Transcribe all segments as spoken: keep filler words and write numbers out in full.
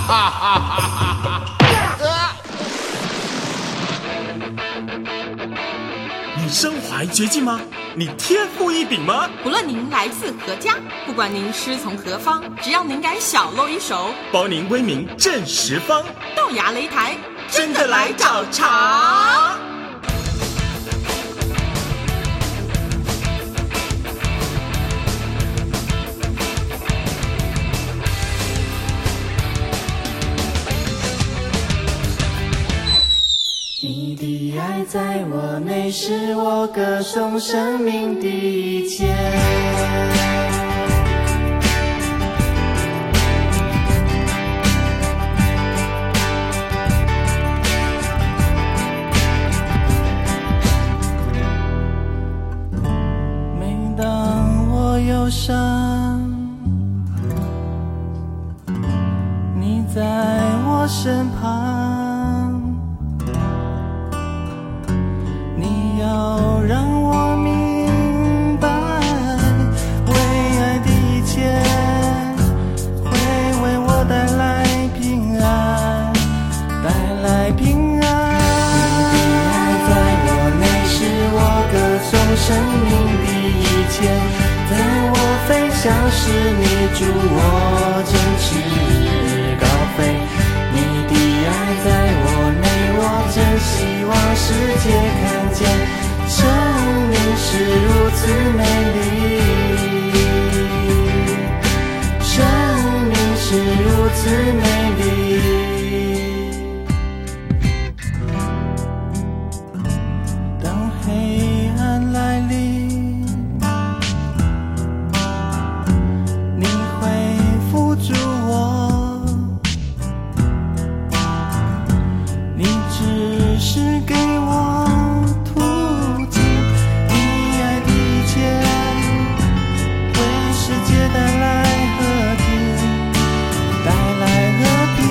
哈哈哈！ 你身怀绝技吗？你天赋异禀吗？ 不论您来自何家，不管您师从何方，只要您敢小露一手， 包您威名震十方。 豆芽擂台， 真的来找茬！ 你的爱在我内，是我歌颂生命的一切。每当我忧伤，你在我身旁。要让我明白，为爱的一切会为我带来平安，带来平安。你的爱在我内，是我歌颂生命的一切。在我飞翔时，你助我振翅高飞。你的爱在我内，我真希望世界看见。生命是如此美丽，生命是如此美丽。当黑暗来临，你会扶住我，你只是给我带来和平，带来和平。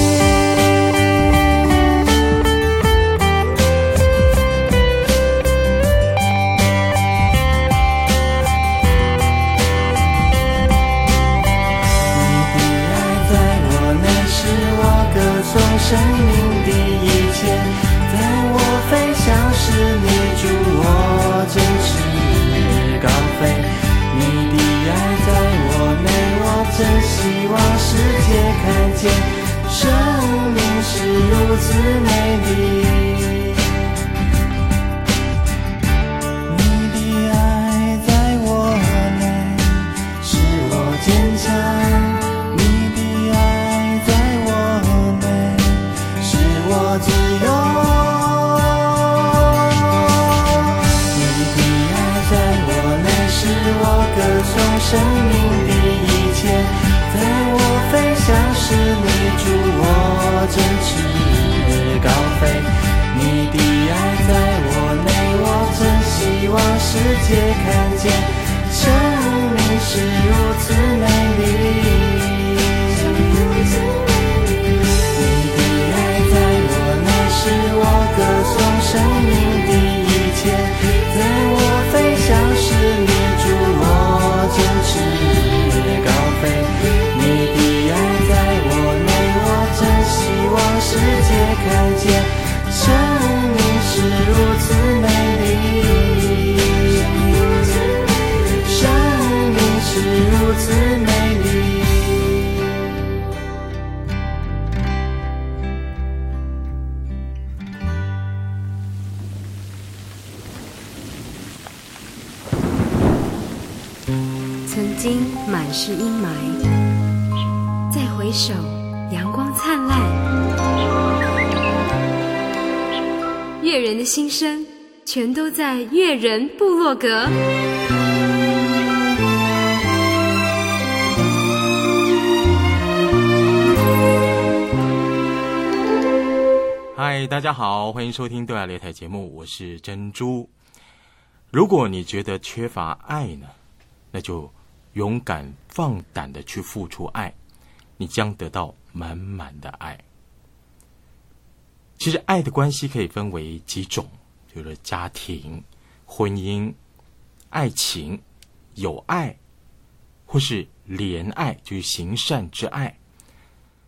你的爱在我内，是我歌颂生命的一切。在我飞翔时，你助我振翅高飞。你的爱在我内，我真希望世界看见，生命是如此美丽。你的爱在我内，使我坚强，你的爱在我内，使我自由。我歌颂生命的一切，在我飞翔时，你助我振翅高飞。你的爱在我内，我真希望世界看见，生命是如此美丽。你的爱在我内，是我歌颂生命的一切，在我飞翔时，你我振翅高飞。你的爱在我内，我真希望世界看见，生命是如此美丽，生命是如此美丽。 曾经满是阴霾，再回首，阳光灿烂。悦人的心声，全都在悦人部落格。 嗨，大家好，欢迎收听豆芽擂台节目，我是珍珠。如果你觉得缺乏爱呢，那就勇敢放胆的去付出爱，你将得到满满的爱。其实爱的关系可以分为几种，就是家庭、婚姻、爱情、友爱，或是怜爱，就是行善之爱。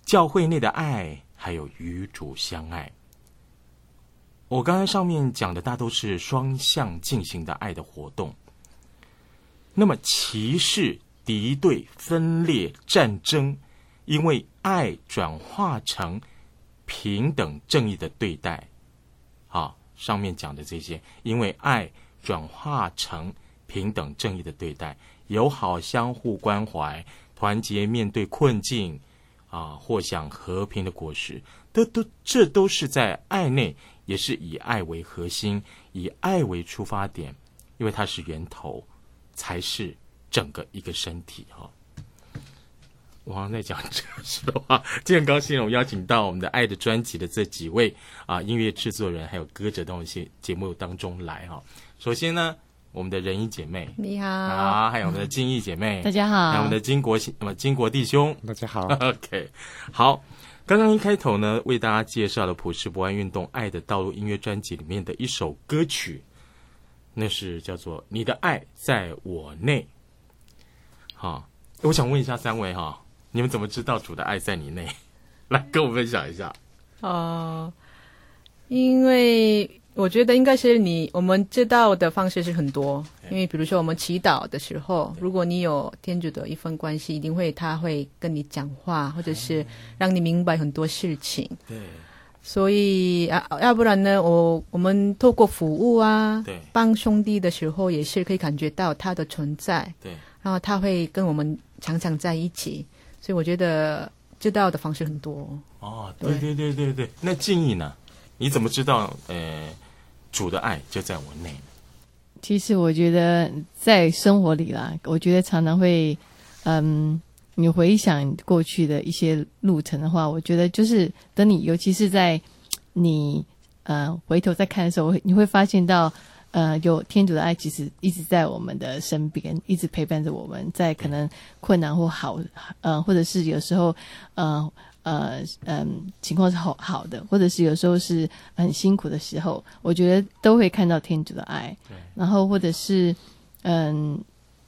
教会内的爱，还有与主相爱。我刚才上面讲的大都是双向进行的爱的活动。那么歧视、敌对、分裂、战争，因为爱转化成平等正义的对待。好，上面讲的这些，因为爱转化成平等正义的对待，友好相互关怀，团结面对困境啊，或享和平的果实，都都这都是在爱内，也是以爱为核心，以爱为出发点，因为它是源头，才是整个一个身体哈。我好像在讲这实话，今天很高兴我们邀请到我们的爱的专辑的这几位啊音乐制作人还有歌者到一些节目当中来哈。首先呢，我们的仁义姐妹， 你好， 啊，还有我们的金义姐妹， 大家好， 还有我们的金国呃金国弟兄， 大家好。 OK， 好，刚刚一开头呢，为大家介绍了普世博爱运动《爱的道路》音乐专辑里面的一首歌曲，那是叫做《你的爱在我内》。好，我想问一下三位哈，你们怎么知道主的爱在你内？来跟我分享一下。 哦、呃，因为我觉得应该是你我们知道的方式是很多，因为比如说我们祈祷的时候，如果你有天主的一份关系，一定会他会跟你讲话，或者是让你明白很多事情。 对， 所以啊，要不然呢，我我们透过服务啊， 对， 帮兄弟的时候，也是可以感觉到他的存在。 对， 然后他会跟我们常常在一起，所以我觉得知道的方式很多。 哦，对对对对对。那静义呢？你怎么知道呃主的爱就在我内？ 其实我觉得在生活里啦，我觉得常常会，嗯，你回想过去的一些路程的话，我觉得就是等你，尤其是在你呃回头再看的时候，你会发现到，呃，有天主的爱其实一直在我们的身边，一直陪伴着我们，在可能困难或好，呃，或者是有时候，呃。呃嗯，情况是好好的，或者是有时候是很辛苦的时候，我觉得都会看到天主的爱。对，然后或者是嗯，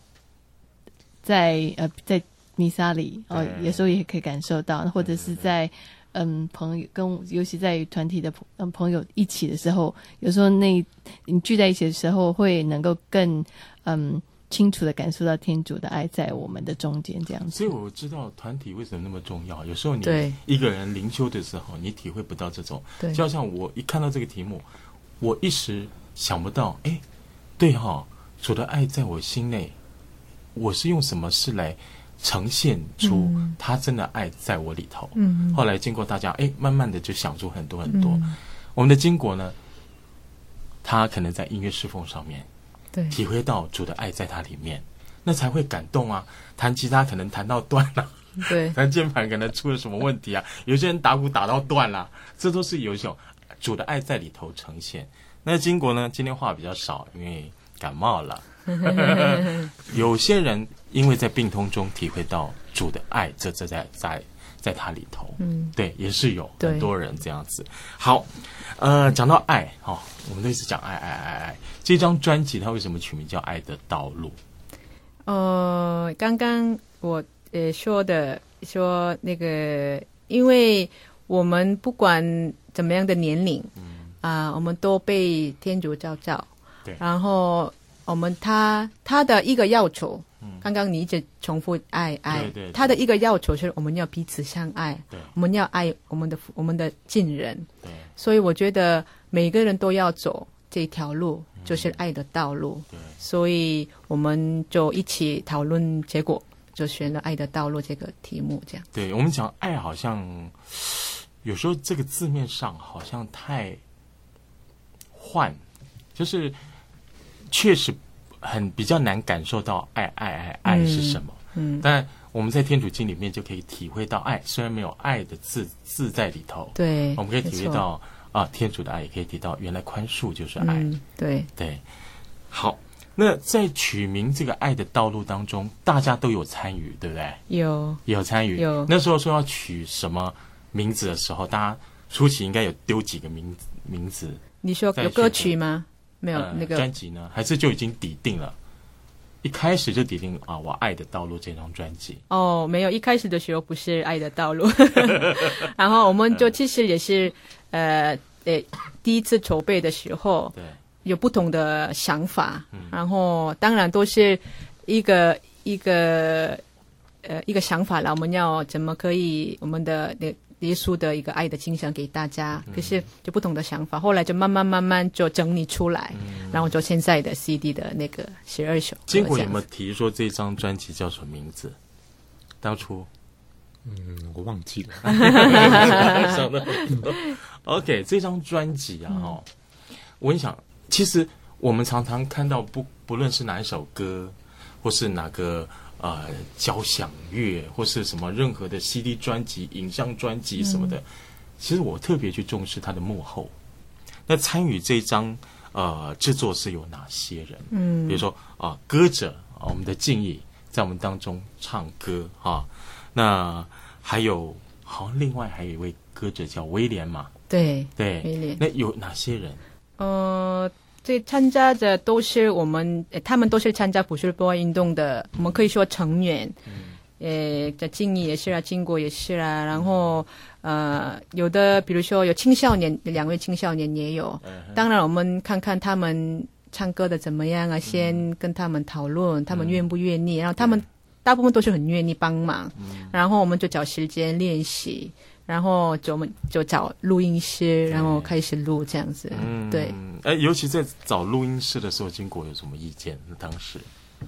在呃在弥撒里哦，有时候也可以感受到，或者是在嗯朋友跟尤其在团体的嗯朋友一起的时候，有时候那你聚在一起的时候，会能够更嗯。清楚的感受到天主的爱在我们的中间，这样子。 所以我知道团体为什么那么重要。有时候你一个人灵修的时候，你体会不到这种。对，就像我一看到这个题目，我一时想不到，哎，对哈、哦，主的爱在我心内，我是用什么事来呈现出他真的爱在我里头？嗯，后来经过大家，哎，慢慢的就想出很多很多。嗯、我们的经国呢，他可能在音乐侍奉上面。对，体会到主的爱在他里面，那才会感动啊！弹吉他可能弹到断了，对，弹键盘可能出了什么问题啊？有些人打鼓打到断了，这都是有一种主的爱在里头呈现。那金国呢，今天话比较少，因为感冒了。有些人因为在病痛中体会到主的爱，这这在在在他里头，嗯，对，也是有很多人这样子。好，呃，讲到爱，哦，我们都一直讲爱爱爱爱。这张专辑它为什么取名叫《爱的道路》？ 呃，刚刚我呃说的说那个，因为我们不管怎么样的年龄，嗯啊、呃，我们都被天主召召，对，然后我们他他的一个要求。嗯、刚刚你一直重复爱爱，对对对，他的一个要求是我们要彼此相爱，对，我们要爱我们的我们的近人，对，所以我觉得每个人都要走这条路，就是爱的道路，对，所以我们就一起讨论，结果就选了爱的道路这个题目，这样。 对，我们讲爱好像有时候这个字面上好像太幻，就是确实很比较难感受到爱爱爱爱是什么，嗯，嗯，但我们在天主经里面就可以体会到爱，虽然没有爱的字字在里头，对，我们可以体会到啊，天主的爱，也可以提到原来宽恕就是爱，嗯，对对。好，那在取名这个爱的道路当中，大家都有参与，对不对？有有参与，有。那时候说要取什么名字的时候，大家初期应该有丢几个名名字。 你说有歌曲吗？没有，呃、那个专辑呢？还是就已经底定了？ 一开始就决定啊，我爱的道路这张专辑？ 哦，没有，一开始的时候不是爱的道路，然后我们就其实也是呃呃第一次筹备的时候， 对， 有不同的想法，嗯、然后当然都是一个一个呃一个想法啦，我们要怎么可以我们的那。耶稣的一个爱的精神给大家，可是就不同的想法，后来就慢慢慢慢就整理出来，嗯、然后就现在的 C D 的那个十二首。 金国有没有提说这张专辑叫什么名字？当初， 嗯，我忘记了。 想的OK， 这张专辑啊，哦，嗯、我跟你讲，其实我们常常看到不不论是哪一首歌，或是哪个。呃，交响乐或是什么任何的 C D 专辑、影像专辑什么的，嗯、其实我特别去重视它的幕后。那参与这张呃制作是有哪些人？嗯，比如说啊、呃，歌者啊，我们的敬意在我们当中唱歌啊。那还有好像另外还有一位歌者叫威廉嘛？ 对对， 威廉。 那有哪些人？ 呃。这参加的都是我们，他们都是参加普世博爱运动的，我们可以说成员。嗯，呃，这敬意也是啊，金国也是啊，然后呃，有的比如说有青少年，两位青少年也有。嗯、当然，我们看看他们唱歌的怎么样啊，先跟他们讨论，他们愿不愿意，然后他们大部分都是很愿意帮忙，嗯、然后我们就找时间练习。然后就我们就找录音师，然后开始录这样子。嗯，对。 哎，尤其在找录音师的时候，金国有什么意见？当时，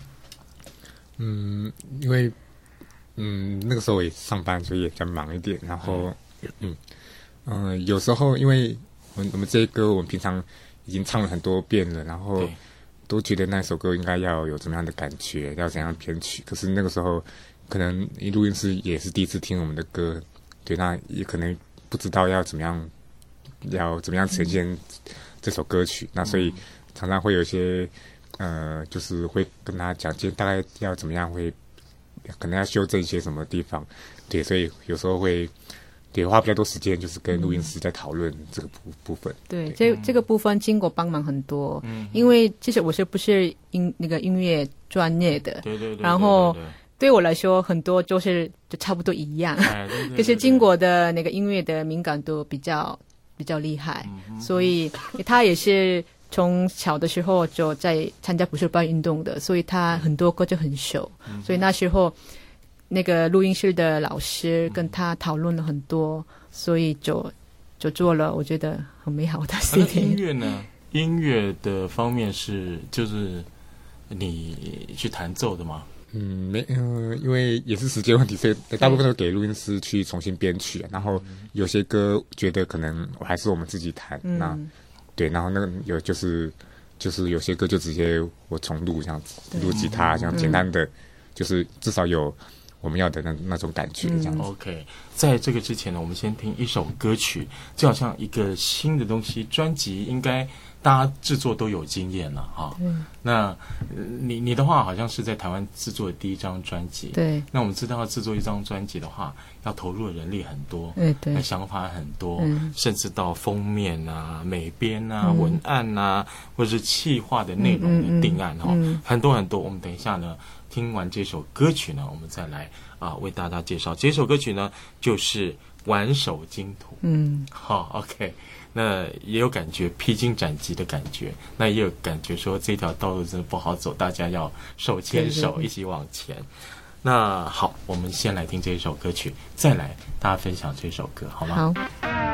嗯，因为嗯那个时候我也上班，所以也比较忙一点。然后，嗯嗯、呃，有时候因为我们我们这些歌，我们平常已经唱了很多遍了，然后都觉得那首歌应该要有怎么样的感觉，要怎样编曲。可是那个时候，可能录音师也是第一次听我们的歌。对，那也可能不知道要怎么样，要怎么样呈现这首歌曲。嗯、那所以常常会有一些，呃，就是会跟他讲，今天大概要怎么样会，可能要修正一些什么地方。对，所以有时候会，对，花比较多时间，就是跟录音师在讨论这个部部分。 对，对这这个部分经过帮忙很多，嗯、因为其实我是不是音那个音乐专业的， 对对 对, 对, 对, 对， 然后。对我来说，很多就是就差不多一样。哎、对对对对可是经过的那个音乐的敏感度比较比较厉害，嗯、所以他也是从小的时候就在参加普世博爱运动的，所以他很多歌就很熟。嗯、所以那时候那个录音室的老师跟他讨论了很多，所以就就做了我觉得很美好的 C D。 音乐呢？音乐的方面是就是你去弹奏的吗？ 嗯，没，嗯、呃，因为也是时间问题，所以大部分都给录音师去重新编曲。然后有些歌觉得可能还是我们自己弹，嗯、那对，然后那个有就是就是有些歌就直接我重录，这样子录吉他，这样简单的，嗯、就是至少有我们要的那那种感觉，这样子。 嗯、OK， 在这个之前呢，我们先听一首歌曲，就好像一个新的东西，专辑应该。大家制作都有经验了哈，嗯、那你你的话好像是在台湾制作的第一张专辑， 对。 那我们知道要制作一张专辑的话，要投入的人力很多， 对对， 想法很多，嗯、甚至到封面啊、美编啊、嗯、文案啊，或者是企划的内容的定案哈，嗯嗯嗯、很多很多。我们等一下呢，听完这首歌曲呢，我们再来啊为大家介绍这首歌曲呢，就是《挽手金土》。嗯，好 ，OK。那也有感觉披荆斩棘的感觉，那也有感觉说这条道路真的不好走，大家要手牵手一起往前。那好，我们先来听这一首歌曲，再来大家分享这首歌，好吗？ 好。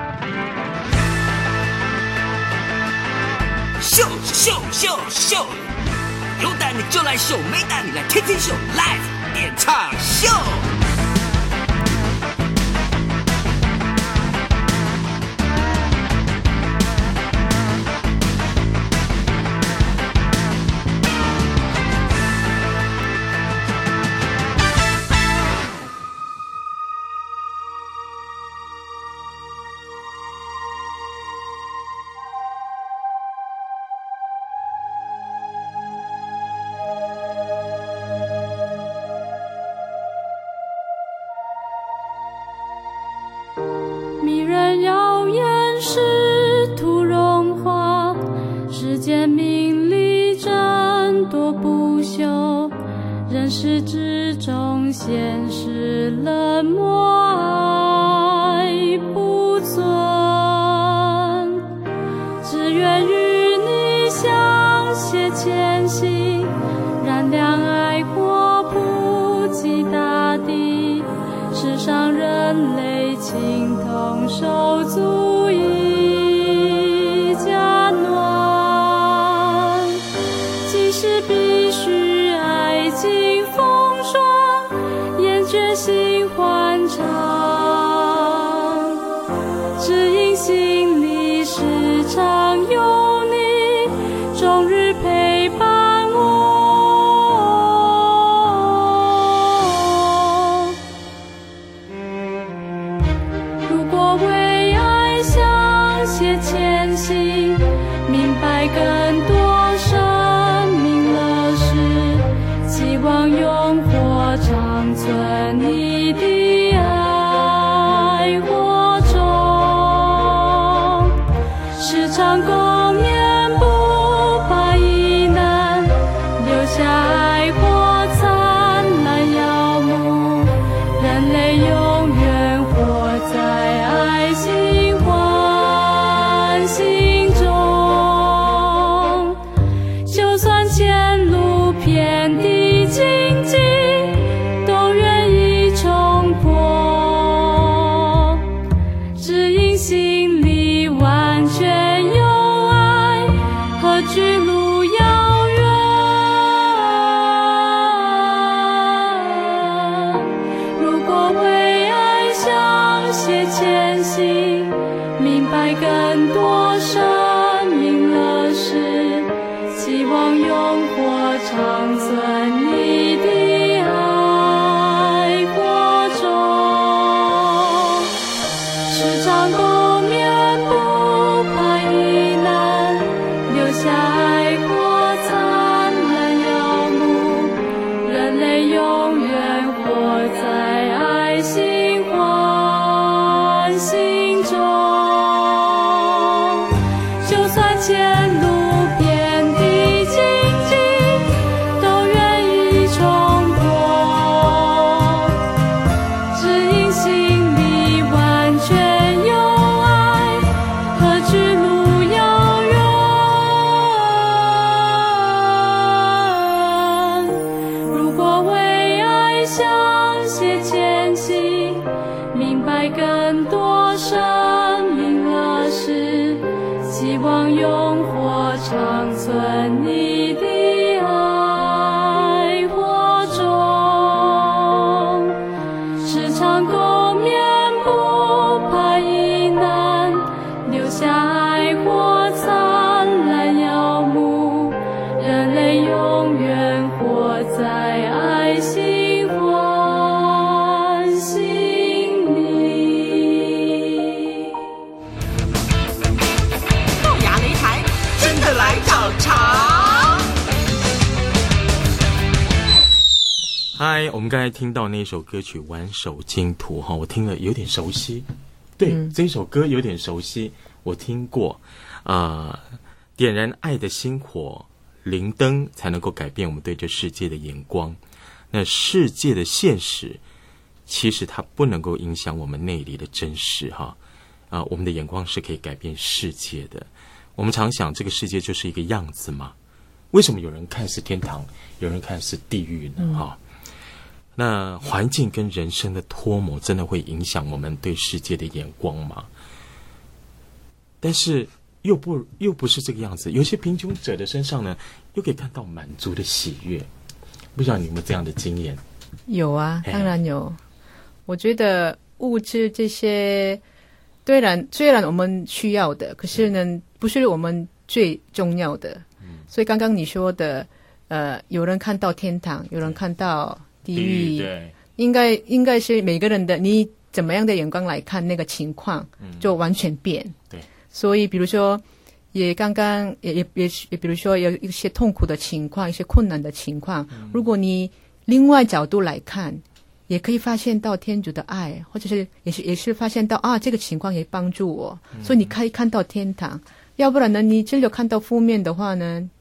秀秀秀秀，有胆你就来秀，没胆你来天天秀 ，Live 演唱秀。 迷人耀眼，试图融化世间名利争夺不休， 人世之中现实冷漠，爱不存，只愿与你相携前行，燃亮爱火，普及大地，世上人类情同手足一家暖，即使必须爱尽风霜，厌倦心欢畅，只因心里时常有你，终日陪伴我。如果为爱相携前行，明白更多生命乐事，希望永活长存你的爱火中，时常共勉不怕疑难，留下爱火灿烂耀目，人类永远活在爱心欢欣中。就算前路遍地荆棘，都愿意冲破，只因心里完全有爱，何惧路遥远。如果为爱相携前行，明白更多生命乐事，希望永活长存你的爱火中，时常共勉不怕疑难，留下爱火灿烂耀目，人类永远活在爱心欢欣中。就算前路遍地荆棘，都愿意冲破，只因心里完全有爱，何惧路遥远。如果为爱相携前行，明白更多生命乐事，希望永活长存你的爱火中，时常共勉不怕疑难，留下爱火灿烂耀目，人类永远活在爱心欢欣里。 豆芽擂台真的来找茬。 嗨，我们刚才听到那首歌曲《挽手净土》哈，我听了有点熟悉。对， 嗯这首歌有点熟悉，我听过。啊、呃，点燃爱的星火，灵灯才能够改变我们对这世界的眼光。那世界的现实，其实它不能够影响我们内里的真实哈。啊、呃，我们的眼光是可以改变世界的。我们常想，这个世界就是一个样子嘛？为什么有人看是天堂，有人看是地狱呢？哈、嗯。那环境跟人生的脱模真的会影响我们对世界的眼光吗？但是又不又不是这个样子。有些贫穷者的身上呢，又可以看到满足的喜悦。不知道你有没有这样的经验？ 有啊，当然有。我觉得物质这些，虽然虽然我们需要的，可是呢，不是我们最重要的。嗯、所以刚刚你说的，呃，有人看到天堂，有人看到地狱， 对， 应该应该是每个人的你怎么样的眼光来看那个情况，就完全变。嗯、对，所以比如说，也刚刚也也也也比如说有一些痛苦的情况，一些困难的情况，嗯、如果你另外角度来看，也可以发现到天主的爱，或者是也是也是发现到啊，这个情况也帮助我，嗯、所以你可以看到天堂。要不然呢，你只有看到负面的话呢，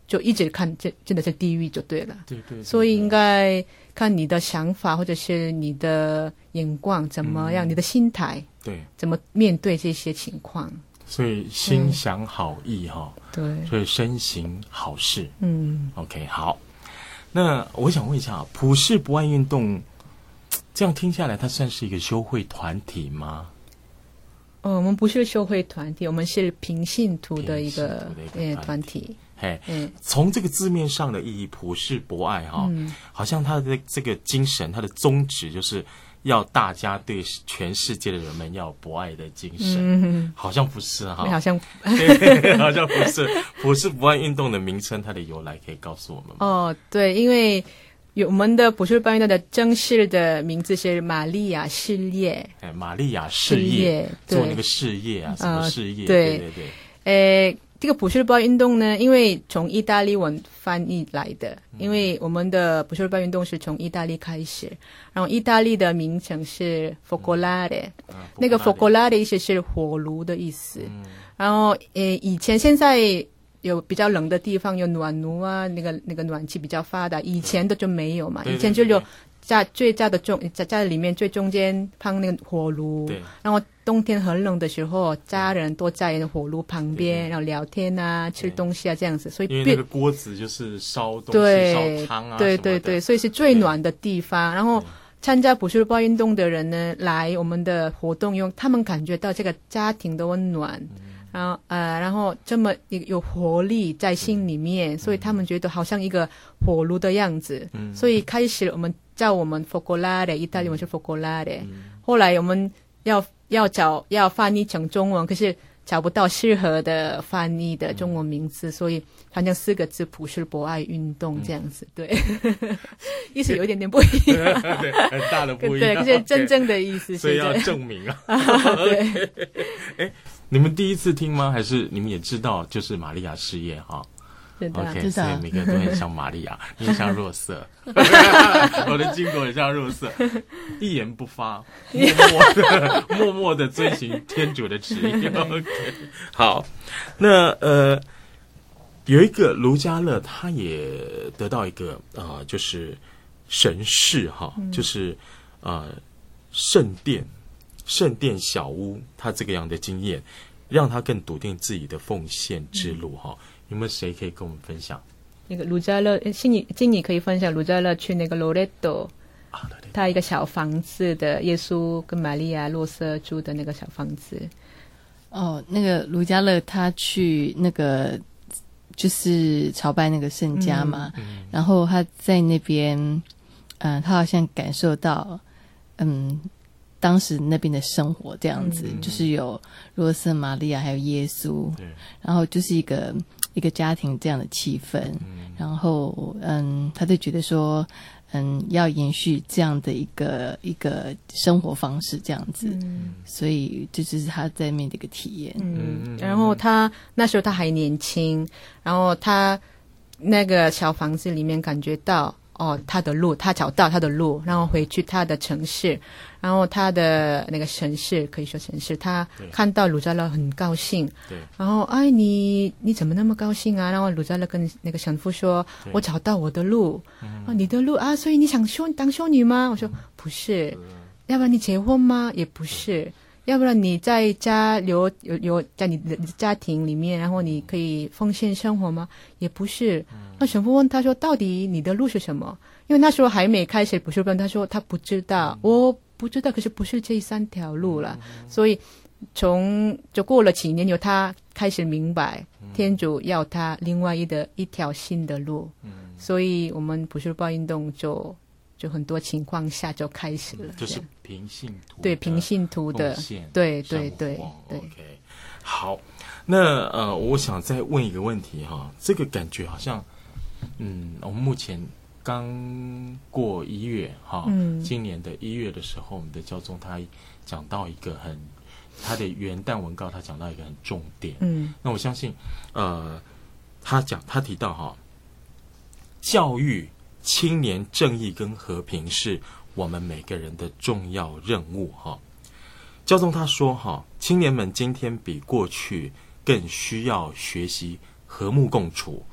就一直看这真的是地狱就对了。 对 对, 对， 所以应该看你的想法或者是你的眼光怎么样，嗯、你的心态对， 怎么面对这些情况。 所以心想好意哈、嗯， 对， 所以身行好事。 嗯 ，OK， 好。那我想问一下，普世博爱运动这样听下来，它算是一个修会团体吗？ 哦，我们不是修会团体，我们是平信徒的一个呃团体。 嘿，嗯，从这个字面上的意义，普世博爱哈、哦嗯，好像它的这个精神，它的宗旨就是要大家对全世界的人们要有博爱的精神，嗯、好像不是哈， 好像好像不是。普世博爱运动的名称，它的由来可以告诉我们吗？ 哦，对，因为有我们的普世博爱运动的正式的名字是玛利亚事业， 哎，玛利亚事业，做那个事业啊，什么事业？呃、 对对对对， 呃。这个普世博爱运动呢，因为从意大利文翻译来的，因为我们的普世博爱运动是从意大利开始，然后意大利的名称是 Focolare，、嗯、那个 Focolare 意思是火炉的意思。嗯、然后呃，以前现在有比较冷的地方有暖炉啊，那个那个暖气比较发达，以前的就没有嘛，以前就有在最家的中在家里面最中间放那个火炉，然后冬天很冷的时候，家人都在火炉旁边，然后聊天啊，吃东西啊这样子，所以因为那个锅子就是烧东西、烧汤啊， 对对对，所以是最暖的地方。然后参加普世博爱运动的人呢，来我们的活动用，他们感觉到这个家庭的温暖。嗯然后呃，然后这么有活力在心里面，嗯、所以他们觉得好像一个火炉的样子。嗯、所以开始我们叫我们 Focolare， 意大利文是 Focolare、嗯。后来我们要要找要翻译成中文，可是找不到适合的翻译的中文名字，嗯、所以好像四个字普世博爱运动这样子。嗯、对，意思有一点点不一样， 对，很大的不一样。 对，可是真正的意思是， 所以要证明啊。 对， 哎。你们第一次听吗？还是你们也知道就是玛利亚事业哈？ 知道 ，OK， 所以每个人都很像玛利亚，你很像若瑟，我的经过很像若瑟，一言不发，默默的默默的遵循天主的旨意。OK， 好，那呃，有一个卢嘉乐，他也得到一个呃，就是神事哈，嗯、就是呃圣殿。圣殿小屋，他这个样的经验，让他更笃定自己的奉献之路哈、嗯。有没有谁可以跟我们分享？ 那个卢嘉乐，经理经理可以分享卢嘉乐去那个罗雷多，啊，对对，他一个小房子的耶稣跟玛利亚、洛瑟住的那个小房子。 哦，那个卢嘉乐他去那个就是朝拜那个圣家嘛，嗯、然后他在那边，嗯、呃，他好像感受到，嗯。当时那边的生活这样子，嗯、就是有若瑟、玛利亚还有耶稣，然后就是一个一个家庭这样的气氛，嗯、然后嗯，他就觉得说，嗯，要延续这样的一个一个生活方式这样子，嗯、所以这就是他在面的一个体验。 嗯，然后他那时候他还年轻，然后他那个小房子里面感觉到。哦，他的路，他找到他的路，然后回去他的城市，然后他的那个城市，可以说城市，他看到卢嘉乐很高兴，对，然后哎，你你怎么那么高兴啊？然后卢嘉乐跟那个神父说，我找到我的路，嗯、哦，你的路啊，所以你想修当修女吗？我说不是，要不然你结婚吗？也不是。要不然你在家留有有在你的家庭里面，然后你可以奉献生活吗？也不是。那神父问他说：“到底你的路是什么？”因为那时候还没开始不是问，他说他不知道，我不知道，可是不是这三条路了。所以从就过了几年，有他开始明白，天主要他另外一的一条新的路。所以我们普世博爱运动就。就很多情况下就开始了， 嗯、就是平信徒对平信徒的对对对对。 OK， 好，那呃，我想再问一个问题哈，这个感觉好像，嗯，我们目前刚过一月哈，嗯，今年的一月的时候，我们的教宗他讲到一个很他的元旦文告，他讲到一个很重点，嗯，那我相信，呃，他讲他提到哈，教育。青年正义跟和平是我们每个人的重要任务哈。教宗他说哈，青年们今天比过去更需要学习和睦共处，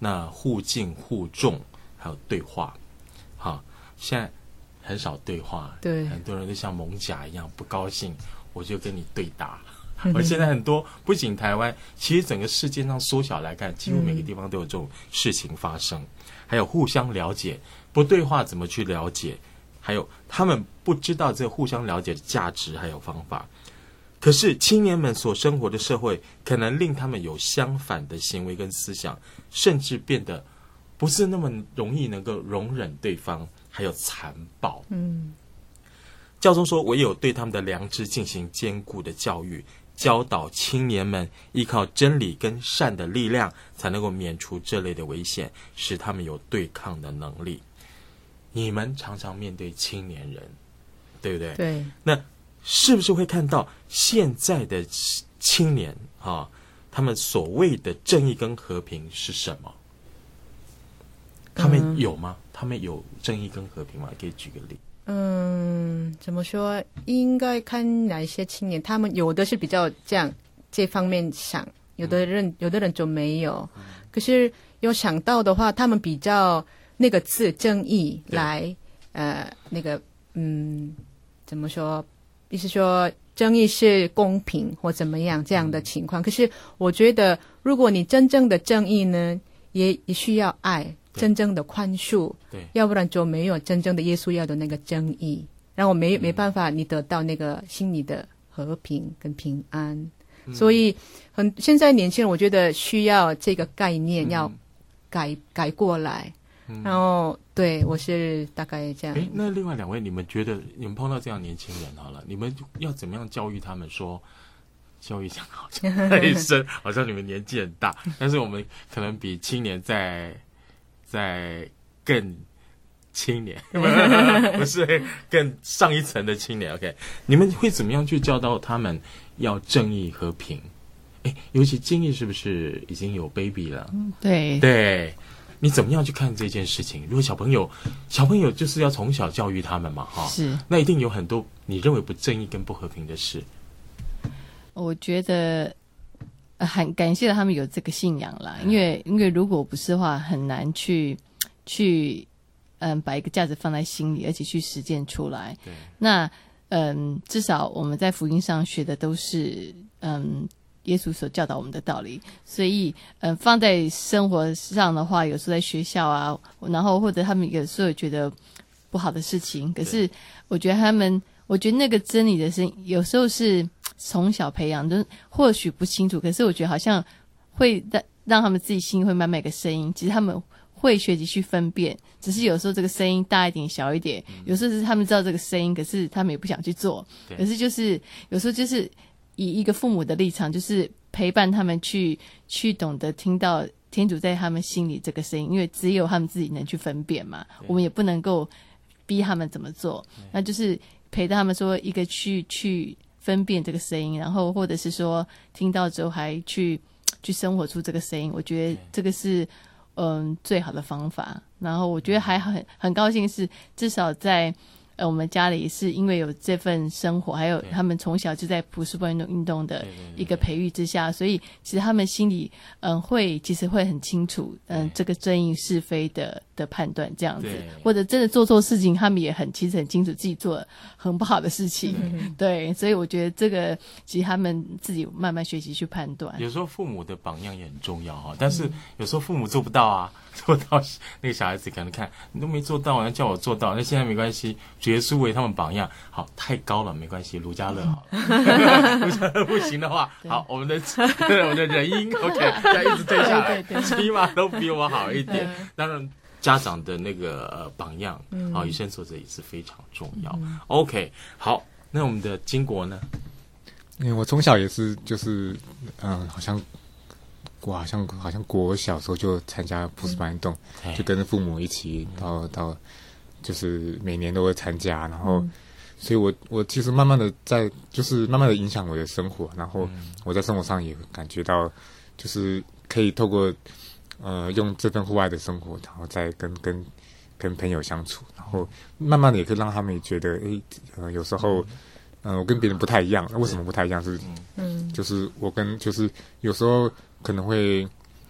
那互敬互重，还有对话。好，现在很少对话， 对， 很多人都像蒙甲一样，不高兴我就跟你对打。而现在很多不仅台湾，其实整个世界上缩小来看，几乎每个地方都有这种事情发生。嗯、还有互相了解，不对话怎么去了解？还有他们不知道这互相了解的价值还有方法。可是青年们所生活的社会，可能令他们有相反的行为跟思想，甚至变得不是那么容易能够容忍对方，还有残暴。 嗯， 教宗说，唯有对他们的良知进行坚固的教育，教导青年们依靠真理跟善的力量，才能够免除这类的危险，使他们有对抗的能力。你们常常面对青年人，对不对？ 对。 那是不是会看到现在的青年啊，他们所谓的正义跟和平是什么？他们有吗？嗯、他们有正义跟和平吗？可以举个例。 嗯，怎么说？应该看哪一些青年，他们有的是比较这样这方面想，有的人、嗯、有的人就没有。嗯、可是有想到的话，他们比较那个字正义来，呃，那个嗯，怎么说？意思说正义是公平或怎么样这样的情况。嗯、可是我觉得，如果你真正的正义呢，也也需要爱。真正的宽恕， 对， 要不然就没有真正的耶稣要的那个正义，然后没没办法你得到那个心里的和平跟平安。嗯、所以很现在年轻人，我觉得需要这个概念要改、嗯、改过来。嗯、然后对我是大概这样。 哎，那另外两位，你们觉得你们碰到这样年轻人好了，你们要怎么样教育他们说？教育讲好像太深，好像你们年纪很大，但是我们可能比青年在。在更青年，不是更上一层的青年。OK， 你们会怎么样去教导他们要正义和平？哎，尤其金毅是不是已经有 baby 了？ 嗯、对对，你怎么样去看这件事情？如果小朋友，小朋友就是要从小教育他们嘛，哈， 是， 那一定有很多你认为不正义跟不和平的事。 我觉得。很感谢他们有这个信仰啦，因为因为如果不是的话，很难去去嗯把一个价值放在心里，而且去实践出来。 对， 那嗯至少我们在福音上学的都是嗯耶稣所教导我们的道理，所以嗯放在生活上的话，有时候在学校啊，然后或者他们有时候觉得不好的事情，可是我觉得他们，我觉得那个真理的声音，有时候是。从小培养，就或许不清楚，可是我觉得好像会让让他们自己心会慢慢有个声音。其实他们会学习去分辨，只是有时候这个声音大一点、小一点，嗯、有时候是他们知道这个声音，可是他们也不想去做。可是就是有时候就是以一个父母的立场，就是陪伴他们去去懂得听到天主在他们心里这个声音，因为只有他们自己能去分辨嘛，我们也不能够逼他们怎么做，那就是陪他们说一个去去。分辨这个声音，然后或者是说听到之后还去去生活出这个声音，我觉得这个是嗯最好的方法。然后我觉得还很很高兴是至少在呃我们家里是因为有这份生活，还有他们从小就在普世运动运动的一个培育之下，所以其实他们心里嗯会其实会很清楚嗯这个正义是非的的判断这样子，或者真的做错事情，他们也很其实很清楚自己做了很不好的事情，嗯、对，所以我觉得这个其实他们自己慢慢学习去判断。 有时候父母的榜样也很重要哈，但是有时候父母做不到啊，做到那个小孩子可能看你都没做到，要叫我做到，那现在没关系。耶稣为他们榜样，好，太高了没关系，卢家乐好了，卢家乐不行的话，好，我们的我们的人音 OK， 再一直退下来，起码都比我好一点。当然，家长的那个呃榜样，好，以身作则也是非常重要。嗯、OK， 好，那我们的金国呢？ 因为我从小也是，就是嗯、呃，好像我好像好像国小时候就参加普世班运动，嗯、就跟着父母一起到到。就是每年都会参加，然后，嗯、所以我我其实慢慢的在，就是慢慢的影响我的生活，然后我在生活上也感觉到，就是可以透过呃用这份户外的生活，然后再跟跟跟朋友相处，然后慢慢的也可以让他们也觉得，诶，呃，有时候，嗯、呃，我跟别人不太一样，为什么不太一样？是，嗯，就是我跟就是有时候可能会。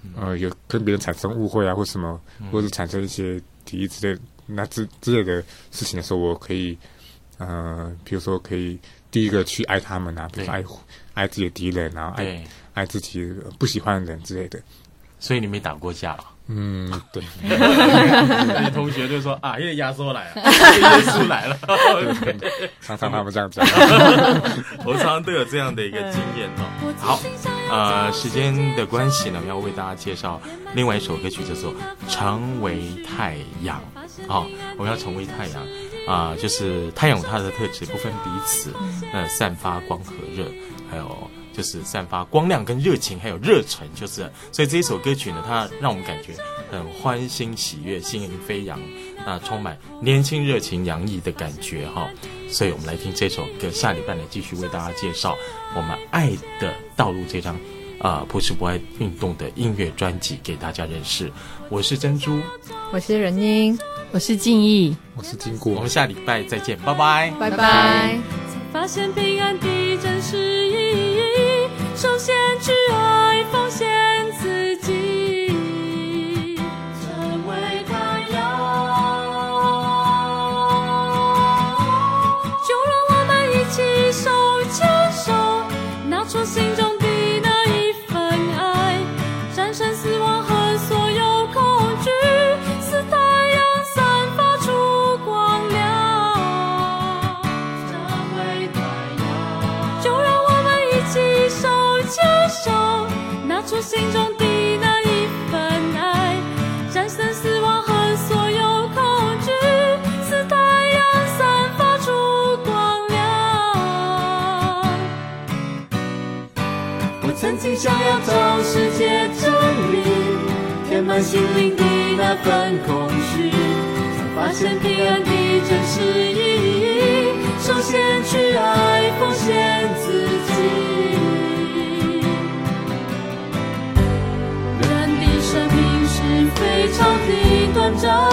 呃有跟别人产生误会啊，或什么，或者是产生一些敌意之类那之之类的事情的时候，我可以呃，比如说可以第一个去爱他们啊，比如说爱爱自己的敌人，然后爱爱自己不喜欢的人之类的。 所以你没打过架了？ 嗯，对。 那同学就说啊，因为压缩来了，耶稣来了。 常常他们这样讲， 我常常都有这样的一个经验哦。好，呃，时间的关系呢，我要为大家介绍另外一首歌曲，叫做《成为太阳》。哦，我们要成为太阳啊、呃，就是太阳有它的特质，不分彼此，呃，散发光和热，还有。就是散发光亮跟热情，还有热忱，就是所以这一首歌曲呢，它让我们感觉很欢欣喜悦，心灵飞扬，啊、呃，充满年轻热情洋溢的感觉哈。所以我们来听这首歌，下礼拜呢继续为大家介绍我们爱的道路这张啊、呃、不是不爱运动的音乐专辑给大家认识。我是珍珠， 我是任英， 我是静怡， 我是经过。 我们下礼拜再见，拜拜， 拜拜。 发现平安的真实意义，首先去爱，奉献自己，成为太阳。就让我们一起手牵手，拿出心中的那一份爱，战胜死亡和所有恐惧，使太阳散发出光亮。拿出心中的那一份爱，战胜死亡和所有恐惧，使太阳散发出光亮。我曾经想要找世界真理，填满心灵的那份空虚，才发现平安的真实意义，首先去爱，奉献自己。生命是非常的短暂。